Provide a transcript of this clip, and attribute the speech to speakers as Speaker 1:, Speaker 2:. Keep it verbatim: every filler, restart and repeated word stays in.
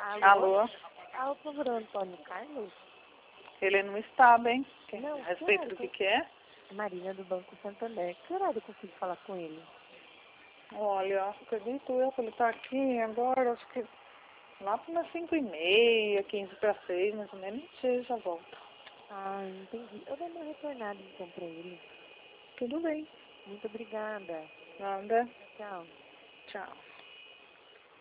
Speaker 1: Alô?
Speaker 2: Alô?
Speaker 1: Alô, por favor, Antônio Carlos?
Speaker 2: Ele não está bem. Que-
Speaker 1: Não,
Speaker 2: A respeito
Speaker 1: claro.
Speaker 2: do que que é?
Speaker 1: Marina, do Banco Santander. Que horário eu consigo falar com ele?
Speaker 2: Olha, acredito eu que ele está aqui agora, acho que lá para umas cinco e meia, quinze para seis, mais ou menos, não sei, já volta.
Speaker 1: Ah, entendi. Eu dou uma retornada então pra ele.
Speaker 2: Tudo bem.
Speaker 1: Muito obrigada.
Speaker 2: Nada.
Speaker 1: Tchau.
Speaker 2: Tchau.